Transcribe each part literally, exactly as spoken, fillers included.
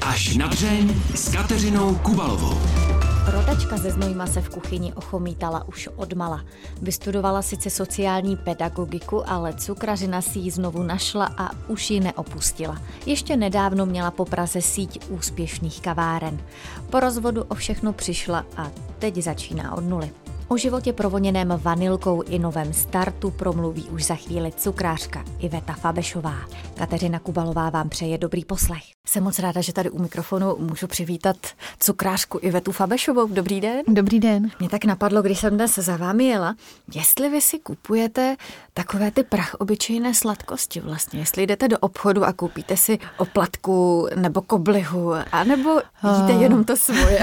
Až na dřeň s Kateřinou Kubalovou. Rodačka ze Znojma se v kuchyni ochomítala už odmala. Vystudovala sice sociální pedagogiku, ale cukrařina si ji znovu našla a už ji neopustila. Ještě nedávno měla po Praze síť úspěšných kaváren. Po rozvodu o všechno přišla a teď začíná od nuly. O životě provoněném vanilkou i novém startu promluví už za chvíli cukrářka Iveta Fabešová. Kateřina Kubalová vám přeje dobrý poslech. Jsem moc ráda, že tady u mikrofonu můžu přivítat cukrářku Ivetu Fabešovou. Dobrý den. Dobrý den. Mě tak napadlo, když jsem dnes za vámi jela, jestli vy si kupujete takové ty prachobyčejné sladkosti vlastně. Jestli jdete do obchodu a koupíte si oplatku nebo koblihu, anebo jíte oh. jenom to svoje.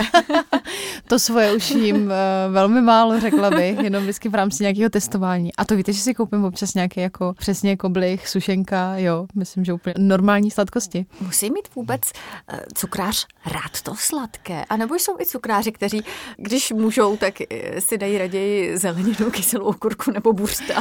To svoje už jím uh, velmi málo, řekla bych, jenom vždycky v rámci nějakého testování. A to víte, že si koupím občas nějaký jako přesně koblich, sušenka, jo, myslím, že úplně normální sladkosti. Musí mít vůbec uh, cukrář rád to sladké? A nebo jsou i cukráři, kteří, když můžou, tak si dají raději zeleninu, kyselou okurku nebo bursta?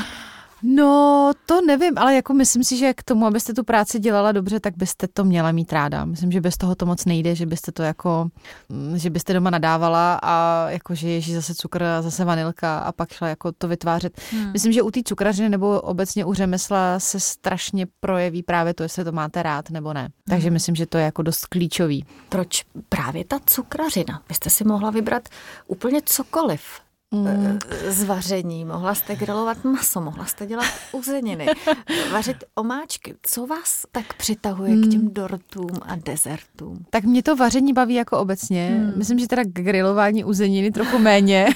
No, to nevím, ale jako myslím si, že k tomu, abyste tu práci dělala dobře, tak byste to měla mít ráda. Myslím, že bez toho to moc nejde, že byste to jako, že byste doma nadávala a jako, že ježí zase cukr a zase vanilka a pak šla jako to vytvářet. Hmm. Myslím, že u té cukrařiny nebo obecně u řemesla se strašně projeví právě to, jestli to máte rád nebo ne. Takže hmm. myslím, že to je jako dost klíčový. Proč právě ta cukrařina? Vy jste si mohla vybrat úplně cokoliv. Mm. Z vaření, mohla jste grilovat maso, mohla jste dělat uzeniny, vařit omáčky. Co vás tak přitahuje mm. k těm dortům a dezertům? Tak mě to vaření baví jako obecně. Mm. Myslím, že teda grilování uzeniny trochu méně.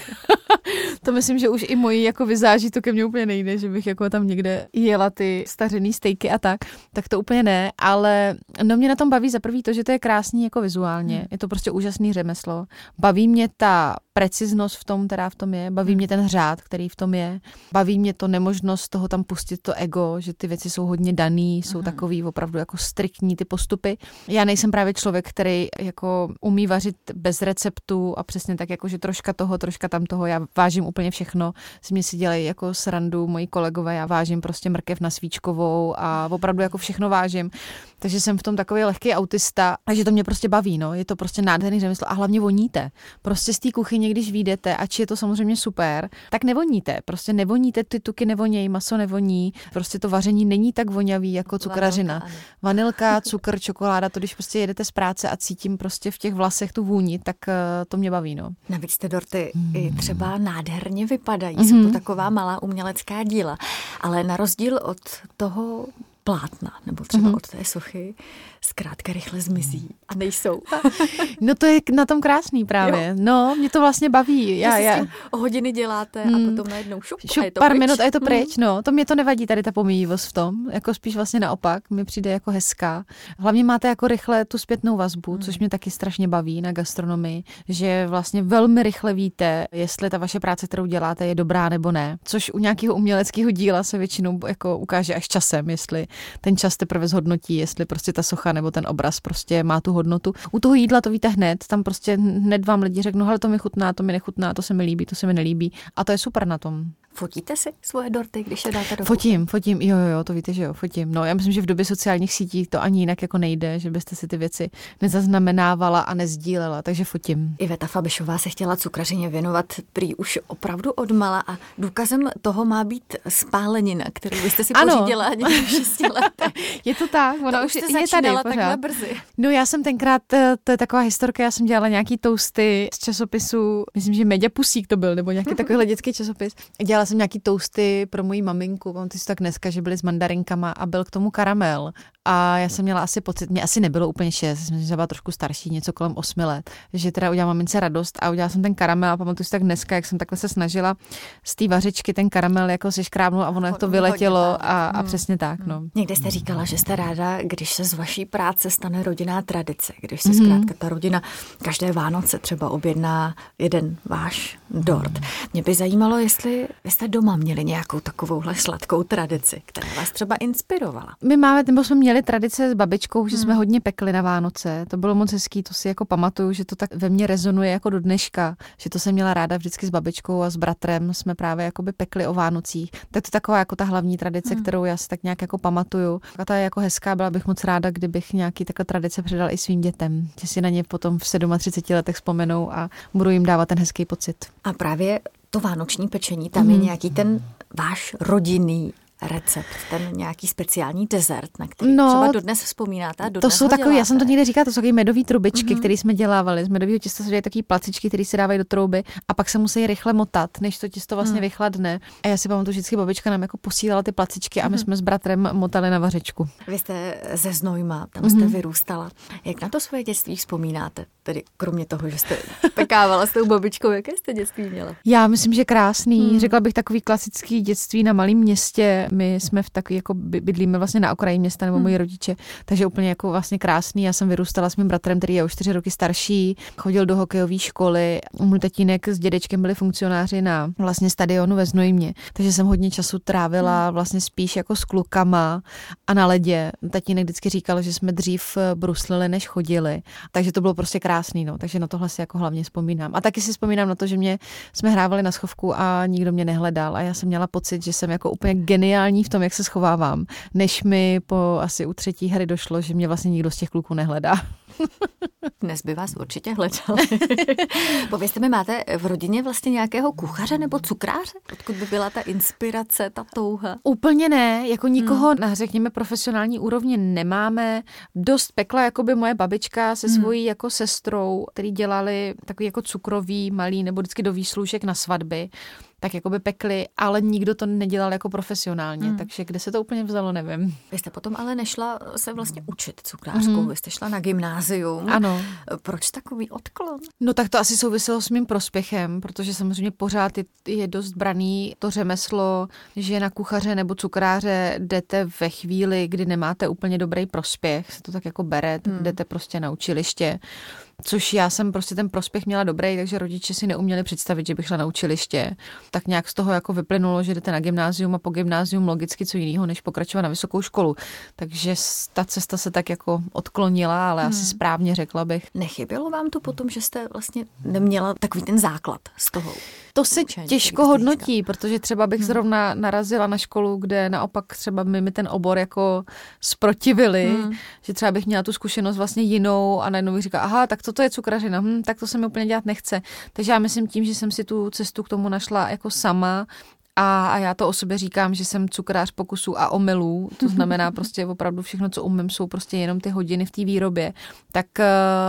To myslím, že už i moji jako vizáži to ke mně úplně nejde, že bych jako tam někde jela ty stařený stejky a tak. Tak to úplně ne, ale no mě na tom baví za prvý to, že to je krásný jako vizuálně. Mm. Je to prostě úžasný řemeslo. Baví mě ta preciznost v tom, která v tom je. Baví mě ten řád, který v tom je. Baví mě to nemožnost toho tam pustit to ego, že ty věci jsou hodně daný, jsou mm. takový opravdu jako striktní ty postupy. Já nejsem právě člověk, který jako umí vařit bez receptu a přesně tak jako, že troška toho, troška tam toho. Já vážím úplně všechno. Z mě si dělají jako srandu moji kolegové, já vážím prostě mrkev na svíčkovou a opravdu jako všechno vážím. Takže jsem v tom takový lehký autista, takže to mě prostě baví, no. Je to prostě nádherný řemeslo a hlavně voníte. Prostě z té kuchyně, když vyjdete, ač je to samozřejmě super, tak nevoníte. Prostě nevoníte, ty tuky nevonějí, maso nevoní. Prostě to vaření není tak vonavý jako cukrařina. Vanilka, Vanilka, cukr, čokoláda, to když prostě jedete z práce a cítím prostě v těch vlasech tu vůni, tak uh, to mě baví, no. Navíc ty dorty hmm. i třeba nádherně vypadají. Mm-hmm. Jsou to taková malá umělecká díla. Ale na rozdíl od toho plátna, nebo třeba mm-hmm. od té sochy, zkrátka rychle zmizí a nejsou. No to je na tom krásný právě. Jo. No, mě to vlastně baví. Já, že já... s tím hodiny děláte mm. a potom najednou šup, šup a je to pár pryč. minut a je to pryč. Mm. No, to mě to nevadí, tady ta pomíjivost v tom. Jako spíš vlastně naopak, mi přijde jako hezká. Hlavně máte jako rychle tu zpětnou vazbu, mm. což mě taky strašně baví na gastronomii, že vlastně velmi rychle víte, jestli ta vaše práce, kterou děláte, je dobrá nebo ne. Což u nějakého uměleckého díla se většinou jako ukáže až časem, jestli ten čas teprve zhodnotí, jestli prostě ta socha nebo ten obraz prostě má tu hodnotu. U toho jídla to víte hned, tam prostě hned vám lidi řeknou, hele, to mi chutná, to mi nechutná, to se mi líbí, to se mi nelíbí a to je super na tom. Fotíte si svoje dorty, když je dáte do Fotím, fotím, jo, jo, to víte, že jo, fotím. No, já myslím, že v době sociálních sítí to ani jinak jako nejde, že byste si ty věci nezaznamenávala a nezdílela, takže fotím. Iveta Fabešová se chtěla cukrařině věnovat prý už opravdu odmala a důkazem toho má být spálenina, kterou vy jste si ano. pořídila ani v šesti letech. Je to tak, ona to už je tady takhle brzy. No já jsem tenkrát, to je taková historka, já jsem dělala nějaký toasty z časopisu, myslím, že Media Pusík to byl, nebo nějaký takovýhle dětský časopis. Dělala jsem nějaký toasty pro moji maminku, pamatuji si tak dneska, že byly s mandarinkama a byl k tomu karamel. A já jsem měla asi pocit, mě asi nebylo úplně šest, jsem byla trošku starší, něco kolem osmi let, že teda udělala mamince radost a udělala jsem ten karamel a pamatuju si tak dneska, jak jsem takhle se snažila z té vařičky ten karamel jako se škrábnout a ono jak to vyletělo a, a přesně tak. No. Někde jste říkala, že jste ráda, když se z vaší práce stane rodinná tradice, když se zkrátka ta rodina každé Vánoce třeba objedná jeden váš dort. Mě by zajímalo, jestli jste doma měli nějakou takovouhle sladkou tradici, která vás třeba inspirovala. My máme, nebo jsme měli měli tradice s babičkou, že jsme hmm. hodně pekli na Vánoce. To bylo moc hezký, to si jako pamatuju, že to tak ve mně rezonuje jako do dneška, že to jsem měla ráda vždycky s babičkou a s bratrem jsme právě jakoby pekli o Vánocích. Tak to je taková jako ta hlavní tradice, hmm. kterou já si tak nějak jako pamatuju. A ta je jako hezká, byla bych moc ráda, kdybych nějaký takové tradice předala i svým dětem, že si na ně potom v třiceti sedmi letech vzpomenou a budu jim dávat ten hezký pocit. A právě to vánoční pečení, tam mm. je nějaký ten váš rodinný recept, ten nějaký speciální dezert, na který no, třeba dodnes vzpomínáte a dodnes to jsou takový, děláte. Já jsem to někde říkala, to jsou takové medové trubičky, mm-hmm. které jsme dělávali. Z medového těsta se dělají takové placičky, které se dávají do trouby a pak se musí rychle motat, než to těsto vlastně mm. vychladne. A já si pamatuju, vždycky babička nám jako posílala ty placičky a my mm-hmm. jsme s bratrem motali na vařečku. Vy jste ze Znojma, tam mm-hmm. jste vyrůstala. Jak na to svoje dětství vzpomínáte? Tedy kromě toho, že jste pekávala s tou babičkou, jaké jste dětství měla? Já myslím, že krásný. Mm. Řekla bych takový klasický dětství na malém městě. My jsme v takový, jako bydlíme vlastně na okraji města, nebo hmm. moji rodiče, takže úplně jako vlastně krásný. Já jsem vyrůstala s mým bratrem, který je o čtyři roky starší, chodil do hokejové školy. Můj tatínek s dědečkem byli funkcionáři na vlastně stadionu ve Znojmě, takže jsem hodně času trávila vlastně spíš jako s klukama a na ledě. Tatínek vždycky říkal, že jsme dřív bruslili, než chodili, takže to bylo prostě krásný, no. Takže na tohle si jako hlavně vzpomínám. A taky si vzpomínám na to, že mě jsme hrávali na schovku a nikdo mě nehledal a já jsem měla pocit, že jsem jako úplně geniální v tom, jak se schovávám, než mi po asi u třetí hry došlo, že mě vlastně nikdo z těch kluků nehledá. Dnes by vás určitě hledali. Povězte mi, máte v rodině vlastně nějakého kuchaře nebo cukráře? Odkud by byla ta inspirace, ta touha? Úplně ne, jako nikoho hmm. na, řekněme, profesionální úrovni nemáme. Dost pekla jakoby moje babička se svojí hmm. jako sestrou, který dělali takový jako cukrový, malý nebo vždycky do výslužek na svatby. Tak jako by pekli, ale nikdo to nedělal jako profesionálně, hmm. takže kde se to úplně vzalo, nevím. Vy jste potom ale nešla se vlastně učit cukrářkou, hmm. vy jste šla na gymnázium. Ano. Proč takový odklon? No tak to asi souviselo s mým prospěchem, protože samozřejmě pořád je, je dost braný to řemeslo, že na kuchaře nebo cukráře jdete ve chvíli, kdy nemáte úplně dobrý prospěch, se to tak jako bere, tak hmm. jdete prostě na učiliště. Což já jsem prostě ten prospěch měla dobrý, takže rodiče si neuměli představit, že bych šla na učiliště. Tak nějak z toho jako vyplynulo, že jdete na gymnázium a po gymnázium logicky co jiného, než pokračovat na vysokou školu. Takže ta cesta se tak jako odklonila, ale hmm. asi správně řekla bych. Nechybělo vám to potom, že jste vlastně neměla takový ten základ z toho? To se učení, těžko hodnotí, protože třeba bych hmm. zrovna narazila na školu, kde naopak třeba my, my ten obor jako zprotivili, hmm. že třeba bych měla tu zkušenost vlastně jinou a najednou bych říkala, aha, tak to to je cukrařina, hm, tak to se mi úplně dělat nechce. Takže já myslím tím, že jsem si tu cestu k tomu našla jako sama a, a já to o sobě říkám, že jsem cukrář pokusů a omylů, to znamená prostě opravdu všechno, co umím, jsou prostě jenom ty hodiny v té výrobě. Tak uh,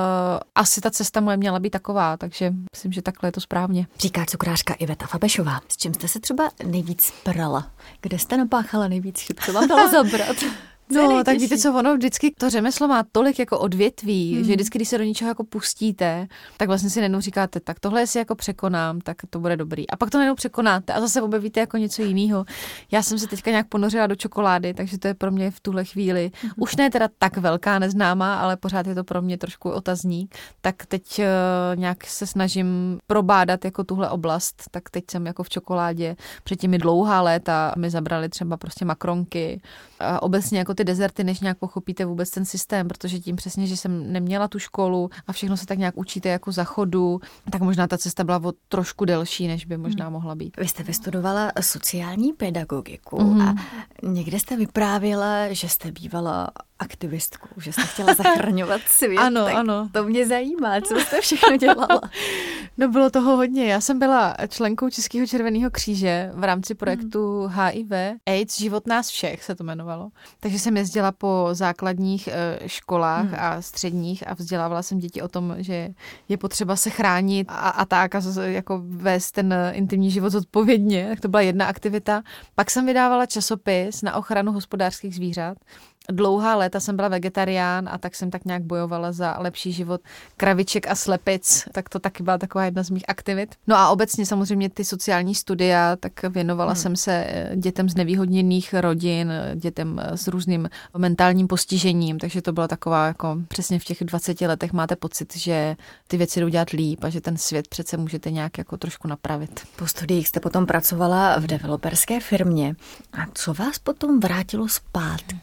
asi ta cesta moje měla být taková, takže myslím, že takhle je to správně. Říká cukrářka Iveta Fabešová. S čím jste se třeba nejvíc prala? Kde jste napáchala nejvíc chyb? Co vám dalo zabrat? No, tak víte co, ono vždycky to řemeslo má tolik jako odvětví, hmm. že vždycky, když se do něčeho jako pustíte, tak vlastně si najednou říkáte, tak tohle si jako překonám, tak to bude dobrý. A pak to najednou překonáte a zase objevíte jako něco jiného. Já jsem se teďka nějak ponořila do čokolády, takže to je pro mě v tuhle chvíli hmm. už ne teda tak velká neznámá, ale pořád je to pro mě trošku otazník. Tak teď uh, nějak se snažím probádat jako tuhle oblast, tak teď jsem jako v čokoládě před těmi dlouhá léta mi zabrali třeba prostě makronky a obecně jako ty dezerty, než nějak pochopíte vůbec ten systém, protože tím přesně, že jsem neměla tu školu a všechno se tak nějak učíte jako za chodu, tak možná ta cesta byla o trošku delší, než by možná mohla být. Vy jste vystudovala sociální pedagogiku mm. a někde jste vyprávěla, že jste bývala aktivistkou, že jste chtěla zachraňovat svět. Ano, tak ano. To mě zajímá, co jste všechno dělala. No bylo toho hodně. Já jsem byla členkou Českého červeného kříže v rámci projektu H I V AIDS, život nás všech se to jmenovalo. Takže jsem jezdila po základních školách hmm. a středních a vzdělávala jsem děti o tom, že je potřeba se chránit a, a tak a jako vést ten intimní život zodpovědně. Tak to byla jedna aktivita. Pak jsem vydávala časopis na ochranu hospodářských zvířat. Dlouhá léta jsem byla vegetarián a tak jsem tak nějak bojovala za lepší život kraviček a slepic, tak to taky byla taková jedna z mých aktivit. No a obecně samozřejmě ty sociální studia, tak věnovala hmm. jsem se dětem z nevýhodněných rodin, dětem s různým mentálním postižením, takže to byla taková jako přesně v těch dvaceti letech máte pocit, že ty věci jdou dělat líp a že ten svět přece můžete nějak jako trošku napravit. Po studiích jste potom pracovala v developerské firmě. A co vás potom vrátilo zpátky k tomu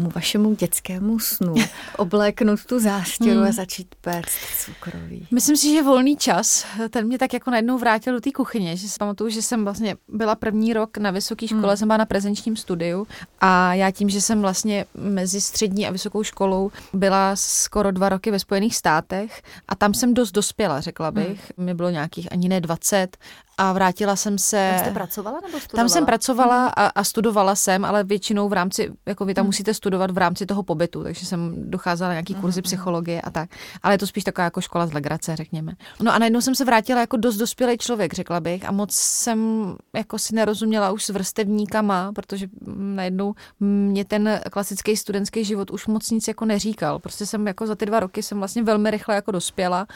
tomu vašemu dětskému snu obléknout tu zástěru hmm. a začít péct cukroví? Myslím si, že volný čas, ten mě tak jako najednou vrátil do té kuchyně, že si pamatuju, že jsem vlastně byla první rok na vysoké škole, hmm. jsem byla na prezenčním studiu a já tím, že jsem vlastně mezi střední a vysokou školou byla skoro dva roky ve Spojených státech a tam jsem dost dospěla, řekla bych. Hmm. Mi bylo nějakých ani ne dvacet a vrátila jsem se... Tam jste pracovala nebo studovala? Tam jsem pracovala a, a studovala jsem, ale většinou v rámci, jako vy tam hmm. musíte studovat v rámci toho pobytu, takže jsem docházela na nějaký kurzy hmm. psychologie a tak. Ale je to spíš taková jako škola z legrace, řekněme. No a najednou jsem se vrátila jako dost dospělý člověk, řekla bych, a moc jsem jako si nerozuměla už s vrstevníkama, protože najednou mě ten klasický studentský život už moc nic jako neříkal. Prostě jsem jako za ty dva roky jsem vlastně velmi rychle jako dospěla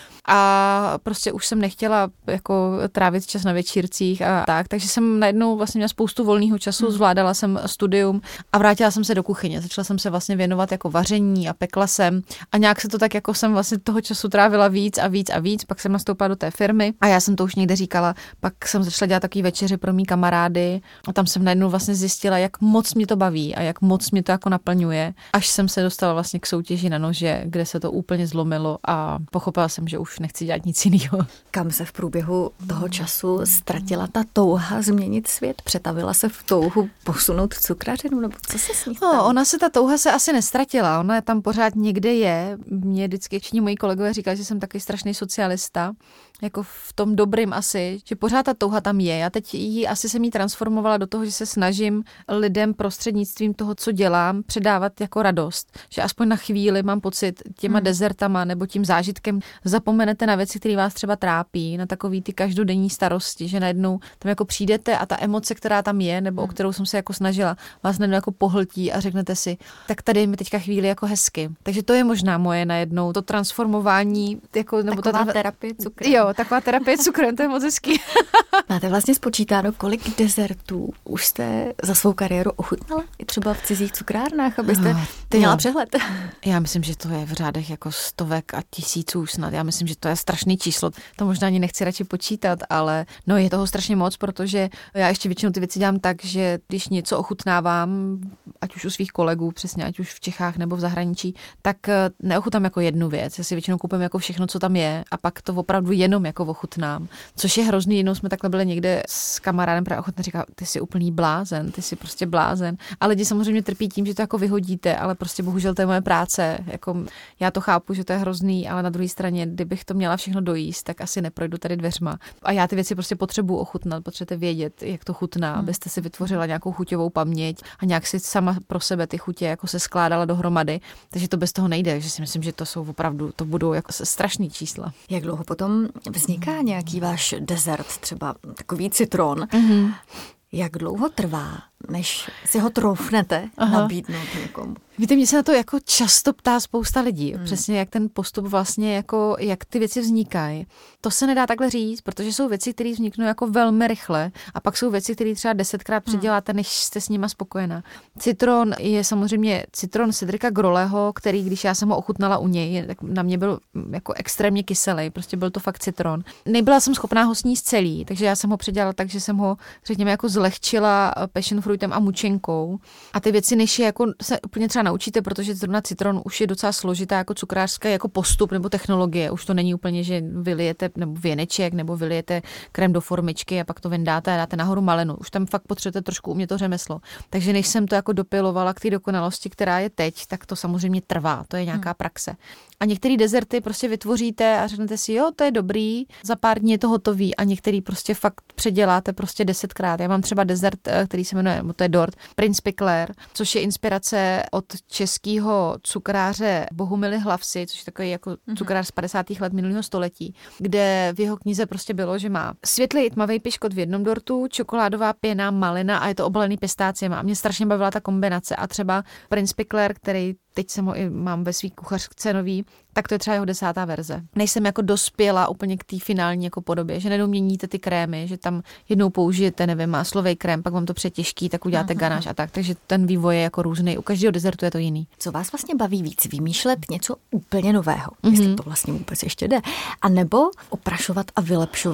a prostě už jsem nechtěla jako trávit čas na večírcích a tak, takže jsem najednou vlastně měla spoustu volného času, hmm. zvládala jsem studium a vrátila jsem se do kuchyně. Začala jsem se vlastně věnovat jako vaření a pekla jsem a nějak se to tak jako jsem vlastně toho času trávila víc a víc a víc, pak jsem nastoupila do té firmy a já jsem to už někde říkala, pak jsem začala dělat takový večeři pro mý kamarády a tam jsem najednou vlastně zjistila, jak moc mě to baví a jak moc mě to jako naplňuje, až jsem se dostala vlastně k soutěži na nože, kde se to úplně zlomilo a pochopila jsem, že už nechci dělat nic jiného. Kam se v průběhu toho času ztratila ta touha změnit svět? Přetavila se v touhu posunout cukrařinu, nebo co se s ní stalo? No, ona se, ta touha se asi nestratila, ona tam pořád někde je. Mě vždycky všichni moji kolegové říkali, že jsem takový strašný socialista, jako v tom dobrým asi, že pořád ta touha tam je. Já teď ji asi jsem jí transformovala do toho, že se snažím lidem prostřednictvím toho, co dělám, předávat jako radost. Že aspoň na chvíli mám pocit těma hmm. dezertama nebo tím zážitkem zapomenete na věci, které vás třeba trápí, na takový ty každodenní starosti, že najednou tam jako přijdete a ta emoce, která tam je, nebo hmm. o kterou jsem se jako snažila, vás najednou jako pohltí a řeknete si, tak tady je mi teďka chvíli jako hezky. Takže to je možná moje najednou, to transformování, jako, nebo taková ta terapie cukrem. Jo, taková terapie cukrem, to je moc hezký. Máte vlastně spočítáno, kolik dezertů už jste za svou kariéru ochutnala? I třeba v cizích cukrárnách, abyste no, měla přehled. Já myslím, že to je v řádech jako stovek a tisíců snad. Já myslím, že to je strašný číslo. To možná ani nechci radši počítat, ale no je toho strašně moc, protože já ještě většinou ty věci dělám tak, že když něco ochutnávám, ať už u svých kolegů, přesně, ať už v Čechách nebo v zahraničí, tak neochutám jako jednu věc. Já si většinou koupím jako všechno, co tam je a pak to opravdu jenom jako ochutnám. Což je hrozný, jednou jsme takhle byli někde s kamarádem, právě ochotně říkal, ty jsi úplný blázen, ty jsi prostě blázen. A lidi samozřejmě trpí tím, že to jako vyhodíte, ale prostě bohužel to je moje práce. Jako já to chápu, že to je hrozný, ale na druhé straně, kdybych to měla všechno dojíst, tak asi neprojdu tady dveřma. A já ty věci prostě potřebuji ochutnat, potřebujete vědět, jak to chutná, hmm. abyste si vytvořila nějakou chuťovou paměť a nějak si sama pro sebe ty chutě jako se skládala dohromady. Takže to bez toho nejde, takže si myslím, že to jsou opravdu, to budou jako strašný čísla. Jak dlouho potom vzniká nějaký váš dezert, třeba takový citron? Mm-hmm. Jak dlouho trvá, než si ho troufnete Aha. nabídnout někomu? Víte, mě se na to jako často ptá spousta lidí. Hmm. Přesně jak ten postup vlastně, jako jak ty věci vznikají. To se nedá takhle říct, protože jsou věci, které vzniknou jako velmi rychle a pak jsou věci, které třeba desetkrát předěláte, než jste s nima spokojená. Citron je samozřejmě citron Cedrika Groleho, který, když já jsem ho ochutnala u něj, tak na mě byl jako extrémně kyselý, prostě byl to fakt citron. Nebyla jsem schopná ho sníst celý, takže já jsem ho předělala tak, že jsem ho, řekněme, jako zlehčila passion fruitem a mučenkou. A ty věci, než je jako se úplně třeba naučíte, protože zrovna citron už je docela složitá jako cukrářská jako postup nebo technologie. Už to není úplně, že vylijete nebo věneček nebo vylijete krém do formičky a pak to vyndáte a dáte nahoru malinu. Už tam fakt potřebujete trošku umět to řemeslo. Takže než jsem to jako dopilovala k té dokonalosti, která je teď, tak to samozřejmě trvá. To je nějaká hmm. praxe. A některé dezerty prostě vytvoříte a řeknete si, jo, to je dobrý, za pár dní je to hotový a některý prostě fakt předěláte prostě desetkrát. Já mám třeba dezert, který se jmenuje, to je dort, Prince Pickler, což je inspirace od českého cukráře Bohumily Hlavsy, což je takový jako cukrář z padesátých let minulého století, kde v jeho knize prostě bylo, že má světlý i tmavý piškot v jednom dortu, čokoládová pěna, malina a je to obalený pistáciemi. A mě strašně bavila ta kombinace. A třeba Prince Pickler, který teď jsem ho i mám ve svý kuchařce nový, tak to je třeba jeho desátá verze. Nejsem jako dospěla úplně k té finální jako podobě, že najednou měníte ty krémy, že tam jednou použijete, nevím, máslový krém, pak vám to přetěžký, tak uděláte Aha. ganáš a tak, takže ten vývoj je jako různý. U každého dezertu je to jiný. Co vás vlastně baví víc? Vymýšlet něco úplně nového, mm-hmm. jestli to vlastně vůbec ještě jde, a nebo oprašovat a vylepšovat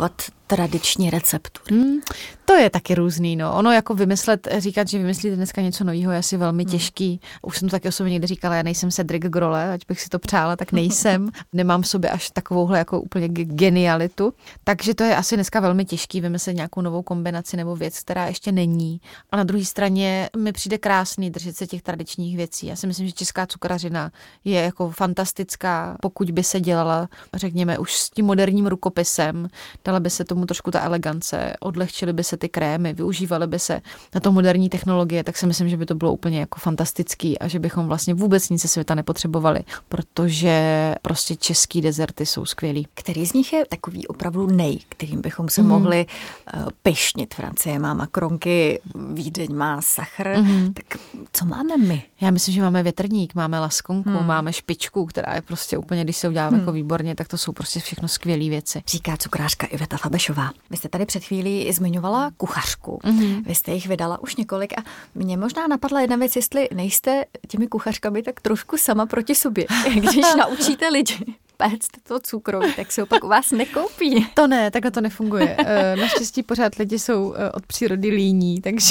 tradiční receptury? Hmm, to je taky různý, no. Ono jako vymyslet, říkat, že vymyslíte dneska něco nového, je asi velmi těžký. Už jsem to taky o sobě někde říkala, já nejsem Cedric Grolle, ať bych si to přála, tak nejsem. Nemám v sobě až takovouhle jako úplně genialitu. Takže to je asi dneska velmi těžký vymyslet nějakou novou kombinaci nebo věc, která ještě není. A na druhé straně mi přijde krásný držet se těch tradičních věcí. Já si myslím, že česká cukrařina je jako fantastická, pokud by se dělala, řekněme, už s tím moderním rukopisem, dala by se tomu trošku ta elegance, odlehčily by se ty krémy, využívaly by se na to moderní technologie, tak si myslím, že by to bylo úplně jako fantastický a že bychom vlastně vůbec nic ze světa nepotřebovali, protože prostě český dezerty jsou skvělý. Který z nich je takový opravdu nej, kterým bychom se mm. mohli uh, pyšnit? Francie má makronky, Vídeň má sachr, mm. tak co máme my? Já myslím, že máme větrník, máme laskonku, mm. máme špičku, která je prostě úplně, když se udělá mm. jako výborně, tak to jsou prostě všechno skvělé věci. Říká cukrářka Iveta Fabešová. Vy jste tady před chvílí zmiňovala kuchařku. Mm-hmm. Vy jste jich vydala už několik a mě možná napadla jedna věc, jestli nejste těmi kuchařkami tak trošku sama proti sobě. Když naučíte lidi péct to cukroví, tak se opak u vás nekoupí. To ne, takhle to nefunguje. Naštěstí pořád lidi jsou od přírody líní, takže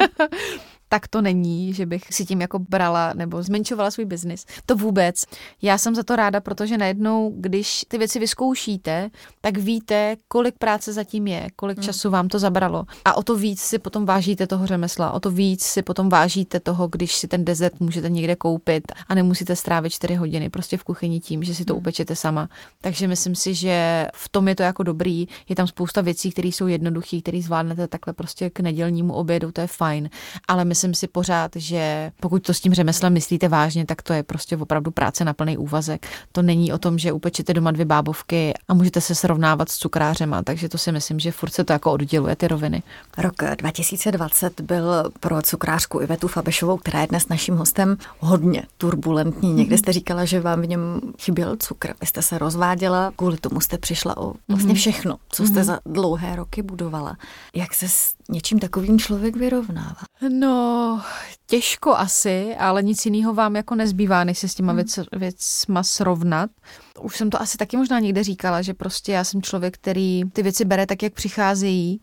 tak to není, že bych si tím jako brala nebo zmenšovala svůj biznis. To vůbec. Já jsem za to ráda, protože najednou, když ty věci vyzkoušíte, tak víte, kolik práce zatím je, kolik hmm. času vám to zabralo. A o to víc si potom vážíte toho řemesla, o to víc si potom vážíte toho, když si ten dezert můžete někde koupit a nemusíte strávit čtyři hodiny prostě v kuchyni tím, že si to hmm. upečete sama. Takže myslím si, že v tom je to jako dobrý. Je tam spousta věcí, které jsou jednoduché, které zvládnete takhle prostě k nedělnímu obědu, to je fajn. Ale myslím si pořád, že pokud to s tím řemeslem myslíte vážně, tak to je prostě opravdu práce na plný úvazek. To není o tom, že upečete doma dvě bábovky a můžete se srovnávat s cukrářema, takže to si myslím, že furt se to jako odděluje ty roviny. Rok dva tisíce dvacet byl pro cukrářku Ivetu Fabešovou, která je dnes naším hostem, hodně turbulentní. Někde jste říkala, že vám v něm chyběl cukr. Vy jste se rozváděla, kvůli tomu jste přišla o vlastně všechno, co jste za dlouhé roky budovala. Jak se s něčím takovým člověk vyrovnává? No, těžko asi, ale nic jiného vám jako nezbývá, než se s těma hmm. věc, věcma srovnat. Už jsem to asi taky možná někde říkala, že prostě já jsem člověk, který ty věci bere tak, jak přicházejí.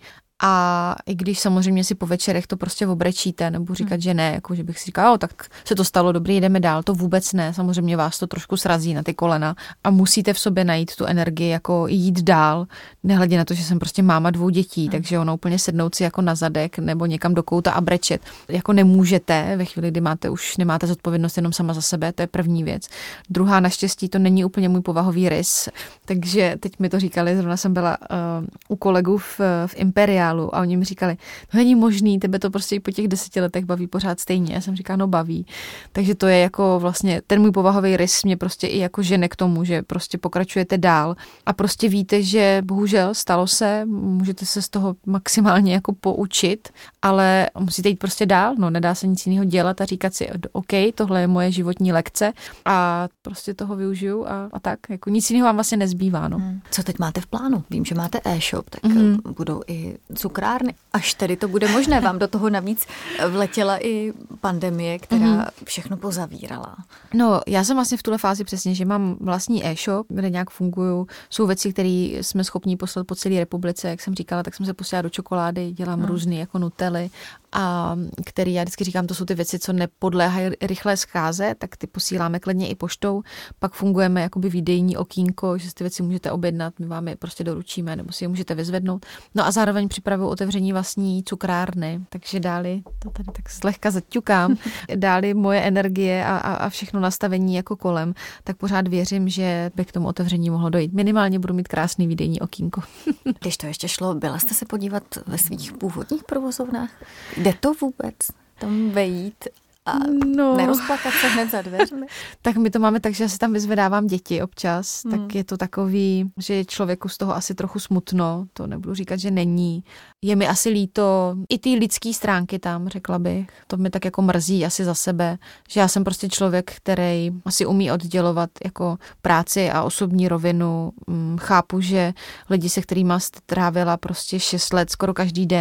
A i když samozřejmě si po večerech to prostě obrečíte, nebo říkat, hmm. že ne, jako že bych si říkala, tak se to stalo, dobrý, jdeme dál, to vůbec ne, samozřejmě vás to trošku srazí na ty kolena a musíte v sobě najít tu energii, jako jít dál, nehledě na to, že jsem prostě máma dvou dětí, hmm. takže ono úplně sednout si jako na zadek nebo někam do kouta a brečet, jako nemůžete ve chvíli, kdy máte už nemáte zodpovědnost jenom sama za sebe, to je první věc. Druhá, naštěstí to není úplně můj povahový rys, takže teď mi to říkali, zrovna jsem byla uh, u kolegů v, v Imperiálu a oni mi říkali, to není možný, tebe to prostě i po těch deseti letech baví pořád stejně. Já jsem říkala, no baví. Takže to je jako vlastně, ten můj povahový rys mě prostě i jako žene k tomu, že prostě pokračujete dál a prostě víte, že bohužel stalo se, můžete se z toho maximálně jako poučit, ale musíte jít prostě dál, no nedá se nic jiného dělat a říkat si, OK, tohle je moje životní lekce a prostě toho využiju a, a tak, jako nic jiného vám vlastně nezbývá, no. Hmm. Co teď máte v plánu? Vím, že máte e-shop, tak mm. budou i cukrárny. Až tedy to bude možné. Vám do toho navíc vletěla i pandemie, která mm. všechno pozavírala. No, já jsem vlastně v tuhle fázi přesně, že mám vlastní e-shop, kde nějak fungují. Jsou věci, které jsme schopni poslat po celé republice, jak jsem říkala, tak jsem se posílala do čokolády, dělám mm. různý jako nutely, a který já vždycky říkám, to jsou ty věci, co nepodléhají rychlé zkáze, tak ty posíláme klidně i poštou. Pak fungujeme jakoby výdejní okýnko, že si ty věci můžete objednat, my vám je prostě doručíme, nebo si je můžete vyzvednout. No a zároveň připravuju otevření vlastní cukrárny, takže dáli, to tady tak zlehka zaťukám, dáli moje energie a, a, a všechno nastavení jako kolem, tak pořád věřím, že by k tomu otevření mohlo dojít. Minimálně budu mít krásný výdejní okýnko. Když to ještě šlo, byla jste se podívat ve svých původních provozovnách? Jde to vůbec tam vejít a no. nerozplakat se hned za dveřmi? Tak my to máme tak, že já si tam vyzvedávám děti občas, hmm. tak je to takový, že je člověku z toho asi trochu smutno, to nebudu říkat, že není. Je mi asi líto i ty lidský stránky tam, řekla bych. To mi tak jako mrzí asi za sebe, že já jsem prostě člověk, který asi umí oddělovat jako práci a osobní rovinu. Chápu, že lidi, se kterýma trávila prostě šest let, skoro každý den,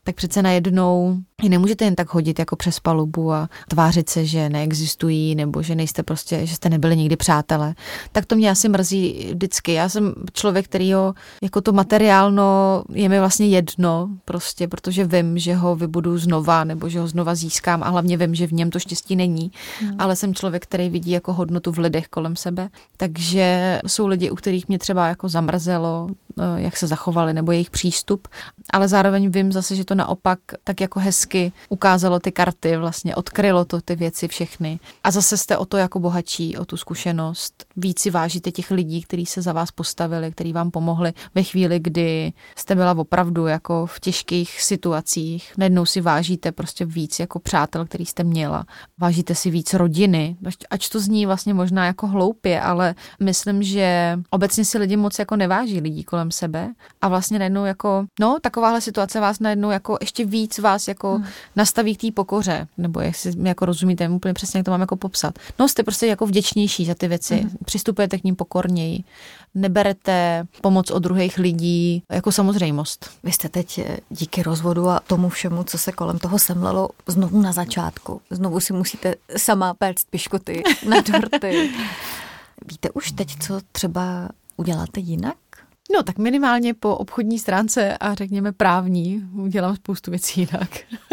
tak přece najednou ji nemůžete jen tak hodit jako přes palubu a tvářit se, že neexistují nebo že nejste prostě, že jste nebyli nikdy přátelé. Tak to mě asi mrzí vždycky. Já jsem člověk, kterýho jako to materiálno je mi vlastně jedno prostě, protože vím, že ho vybudu znova nebo že ho znova získám a hlavně vím, že v něm to štěstí není. Hmm. Ale jsem člověk, který vidí jako hodnotu v lidech kolem sebe. Takže jsou lidi, u kterých mě třeba jako zamrzelo, jak se zachovali nebo jejich přístup, ale zároveň vím zase, že to naopak tak jako hezky ukázalo ty karty, vlastně odkrylo to ty věci všechny. A zase jste o to jako bohatší, o tu zkušenost. Víc si vážíte těch lidí, kteří se za vás postavili, kteří vám pomohli ve chvíli, kdy jste byla opravdu jako v těžkých situacích. Najednou si vážíte prostě víc jako přátel, který jste měla. Vážíte si víc rodiny, ač to zní vlastně možná jako hloupě, ale myslím, že obecně si lidi moc jako neváží lidí kolem sebe a vlastně najednou jako, no, takováhle situace vás najednou jako ještě víc vás jako hmm. nastaví k té pokoře, nebo jestli mi jako rozumíte, úplně přesně, jak to mám jako popsat. No, jste prostě jako vděčnější za ty věci, hmm. přistupujete k ním pokorněji, neberete pomoc od druhých lidí jako samozřejmost. Vy jste teď díky rozvodu a tomu všemu, co se kolem toho semlelo, znovu na začátku. Znovu si musíte sama péct piškoty na dorty. Víte už teď, co třeba uděláte jinak? No tak minimálně po obchodní stránce a řekněme právní udělám spoustu věcí jinak.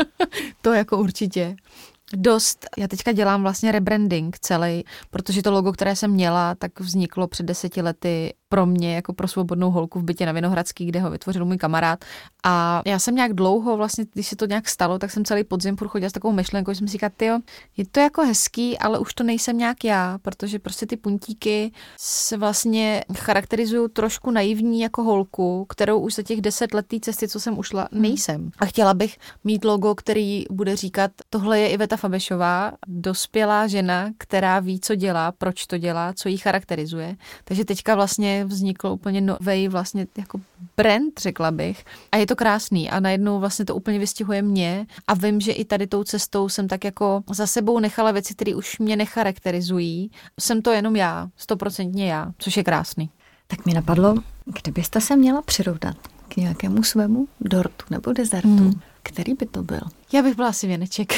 To jako určitě. Dost. Já teďka dělám vlastně rebranding celý, protože to logo, které jsem měla, tak vzniklo před deseti lety pro mě jako pro svobodnou holku v bytě na Vinohradský, kde ho vytvořil můj kamarád. A já jsem nějak dlouho, vlastně, když se to nějak stalo, tak jsem celý podzim furt chodila s takovou myšlenkou, že jsem si říkala, tyjo, je to jako hezký, ale už to nejsem nějak já, protože prostě ty puntíky se vlastně charakterizují trošku naivní jako holku, kterou už za těch deset let té cesty, co jsem ušla, nejsem. A chtěla bych mít logo, který bude říkat, tohle je Iveta Fabešová, dospělá žena, která ví, co dělá, proč to dělá, co jí charakterizuje. Takže teďka vlastně vznikl úplně novej vlastně jako brand, řekla bych. A je to krásný a najednou vlastně to úplně vystihuje mě a vím, že i tady tou cestou jsem tak jako za sebou nechala věci, které už mě necharakterizují. Jsem to jenom já, stoprocentně já, což je krásný. Tak mi napadlo, kdybyste se měla přirovnat k nějakému svému dortu nebo dezertu, hmm. který by to byl? Já bych byla asi věneček.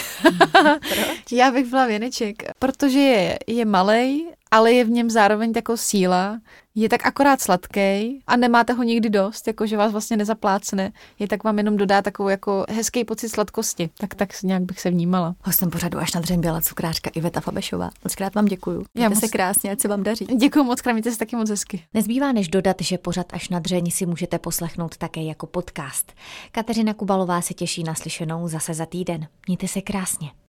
Proč? Já bych byla věneček, protože je, je malej, ale je v něm zároveň taková síla, je tak akorát sladký a nemáte ho nikdy dost, jakože vás vlastně nezaplácne, je tak vám jenom dodá takovou jako hezký pocit sladkosti. Tak tak nějak bych se vnímala. Hostem pořadu Až na dřeň byla cukrářka Iveta Fabešová. Mockrát vám děkuju. Mějte moc... se krásně, ať se vám daří. Děkuju moc krát, mějte se taky moc hezky. Nezbývá než dodat, že pořad Až na dřeň si můžete poslechnout také jako podcast. Kateřina Kubalová se těší na slyšenou zase za týden. Mějte se krásně.